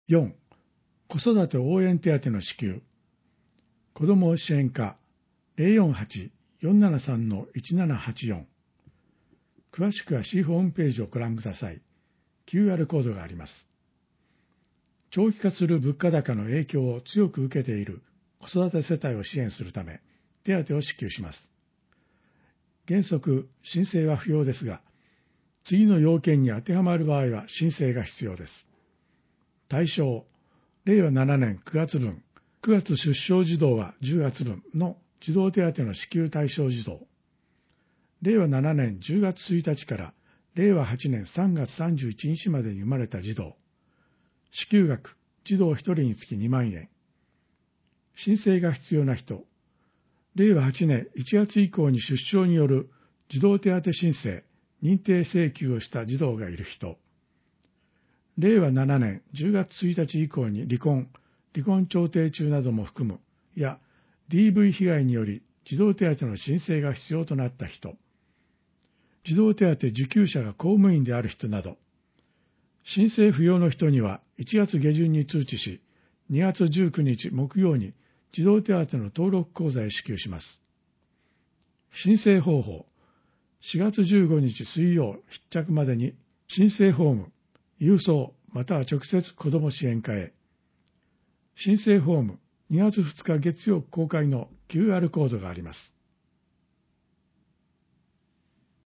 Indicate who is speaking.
Speaker 1: 4、子育て応援手当の支給。子ども支援課 048-473-1784。詳しくは市ホームページをご覧ください。QR コードがあります。長期化する物価高の影響を強く受けている子育て世帯を支援するため、手当を支給します。原則、申請は不要ですが、次の要件に当てはまる場合は申請が必要です。対象、令和7年9月分、9月出生児童は10月分の児童手当の支給対象児童。令和7年10月1日から令和8年3月31日までに生まれた児童。支給額、児童1人につき2万円。申請が必要な人。令和8年1月以降に出生による児童手当申請、認定請求をした児童がいる人。令和7年10月1日以降に離婚調停中なども含む、や DV 被害により児童手当の申請が必要となった人。児童手当受給者が公務員である人など、申請不要の人には1月下旬に通知し、2月19日木曜に児童手当の登録口座へ支給します。申請方法、4月15日水曜必着までに申請フォーム、郵送または直接子ども支援課へ。申請フォーム、2月2日月曜公開の QR コードがあります。